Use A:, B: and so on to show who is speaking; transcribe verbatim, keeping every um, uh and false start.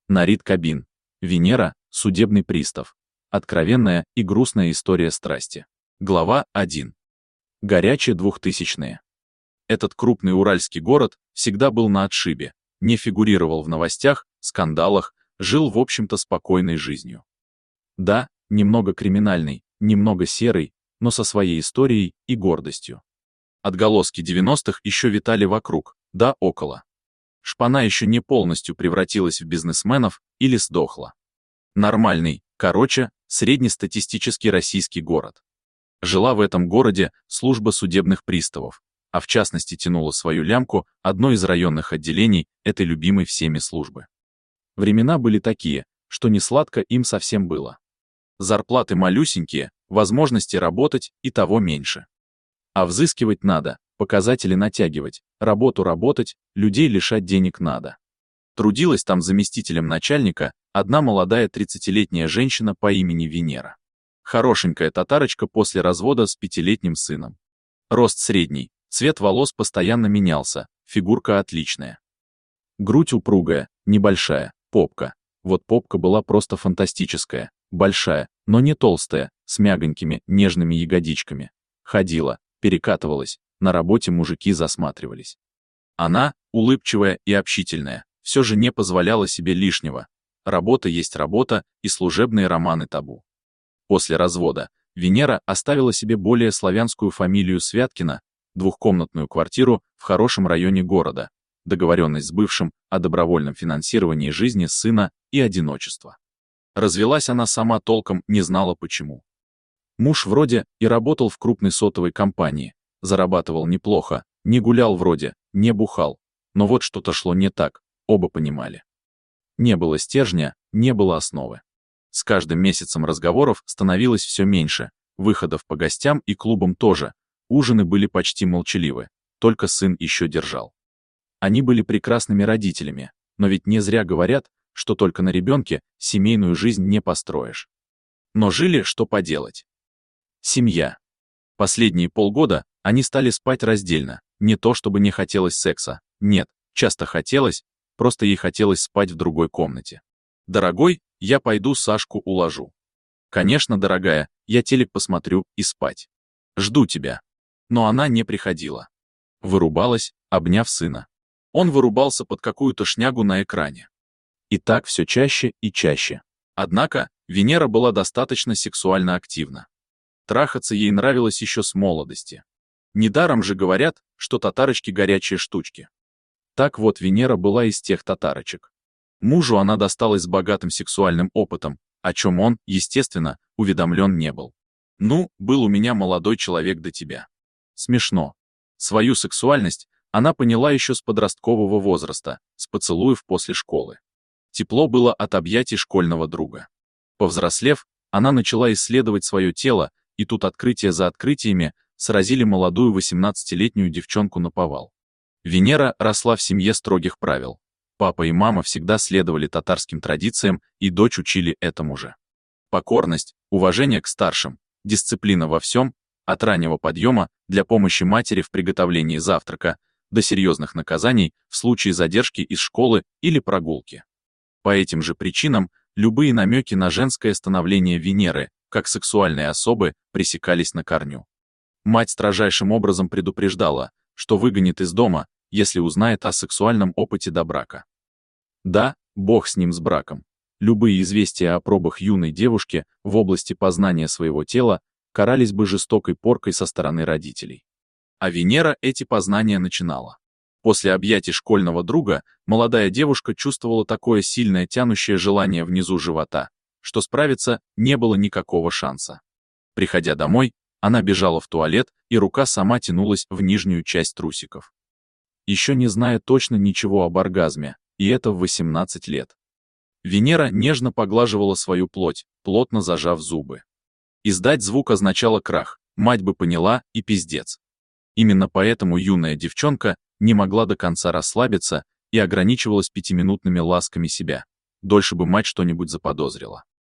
A: Нарит Кабин. Венера, судебный пристав. Откровенная и грустная история страсти. Глава один. Горячие двухтысячные. Этот крупный уральский город всегда был на отшибе, не фигурировал в новостях, скандалах, жил в общем-то спокойной жизнью. Да, немного криминальный, немного серый, но со своей историей и гордостью. Отголоски девяностых еще витали вокруг, да около. Шпана еще не полностью превратилась в бизнесменов или сдохла. Нормальный, короче, среднестатистический российский город. Жила в этом городе служба судебных приставов, а в частности тянула свою лямку одно из районных отделений этой любимой всеми службы. Времена были такие, что не сладко им совсем было. Зарплаты малюсенькие, возможности работать и того меньше. А взыскивать надо, показатели натягивать, работу работать, людей лишать денег надо. Трудилась там заместителем начальника одна молодая тридцатилетняя женщина по имени Венера. Хорошенькая татарочка после развода с пятилетним сыном. Рост средний, цвет волос постоянно менялся, фигурка отличная. Грудь упругая, небольшая, попка. Вот попка была просто фантастическая, большая, но не толстая, с мягонькими, нежными ягодичками. Ходила, перекатывалась, на работе мужики засматривались. Она, улыбчивая и общительная, все же не позволяла себе лишнего. Работа есть работа, и служебные романы табу. После развода Венера оставила себе более славянскую фамилию Святкина, двухкомнатную квартиру в хорошем районе города, договоренность с бывшим о добровольном финансировании жизни сына и одиночества. Развелась она сама толком не знала почему. Муж вроде и работал в крупной сотовой компании, зарабатывал неплохо, не гулял вроде, не бухал, но вот что-то шло не так, оба понимали. Не было стержня, не было основы. С каждым месяцем разговоров становилось все меньше, выходов по гостям и клубам тоже, ужины были почти молчаливы, только сын еще держал. Они были прекрасными родителями, но ведь не зря говорят, что только на ребенке семейную жизнь не построишь. Но жили, что поделать. Семья. Последние полгода они стали спать раздельно, не то чтобы не хотелось секса, нет, часто хотелось, просто ей хотелось спать в другой комнате. «Дорогой, я пойду Сашку уложу». «Конечно, дорогая, я телек посмотрю и спать. Жду тебя». Но она не приходила. Вырубалась, обняв сына. Он вырубался под какую-то шнягу на экране. И так все чаще и чаще. Однако, Венера была достаточно сексуально активна. Трахаться ей нравилось еще с молодости. Недаром же говорят, что татарочки горячие штучки. Так вот, Венера была из тех татарочек. Мужу она досталась с богатым сексуальным опытом, о чем он, естественно, уведомлен не был. «Ну, был у меня молодой человек до тебя». Смешно. Свою сексуальность она поняла еще с подросткового возраста, с поцелуев после школы. Тепло было от объятий школьного друга. Повзрослев, она начала исследовать свое тело, и тут открытия за открытиями сразили молодую восемнадцатилетнюю девчонку наповал. Венера росла в семье строгих правил. Папа и мама всегда следовали татарским традициям, и дочь учили этому же. Покорность, уважение к старшим, дисциплина во всем, от раннего подъема для помощи матери в приготовлении завтрака до серьезных наказаний в случае задержки из школы или прогулки. По этим же причинам любые намеки на женское становление Венеры, как сексуальной особы, пресекались на корню. Мать строжайшим образом предупреждала, что выгонит из дома, если узнает о сексуальном опыте до брака. Да, бог с ним с браком. Любые известия о пробах юной девушки в области познания своего тела карались бы жестокой поркой со стороны родителей. А Венера эти познания начинала. После объятий школьного друга молодая девушка чувствовала такое сильное тянущее желание внизу живота, что справиться не было никакого шанса. Приходя домой, она бежала в туалет, и рука сама тянулась в нижнюю часть трусиков. Еще не зная точно ничего об оргазме, и это в восемнадцать лет. Венера нежно поглаживала свою плоть, плотно зажав зубы. Издать звук означало крах, мать бы поняла, и пиздец. Именно поэтому юная девчонка не могла до конца расслабиться и ограничивалась пятиминутными ласками себя. Дольше бы мать что-нибудь заподозрила.